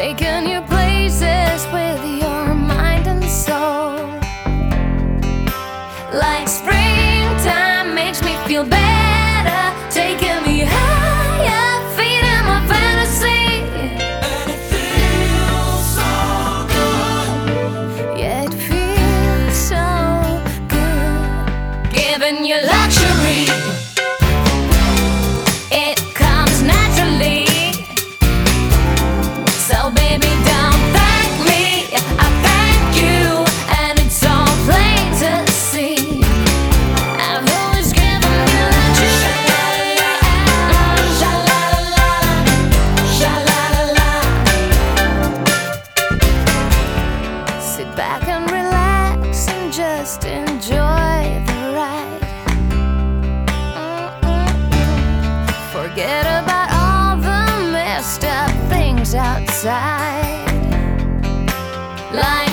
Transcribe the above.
taking you places with your mind and soul. Like springtime makes me feel better, taking me higher, feeding my fantasy. And it feels so good. Yeah, it feels so good. Giving you luxury, it comes naturally. So baby, don't thank me, I thank you, and it's all plain to see. I've always given you luxury. Sha-la-la-la, sha-la-la-la. Sit back and relax and just enjoy the ride. Forget about all the messed up things outside. Like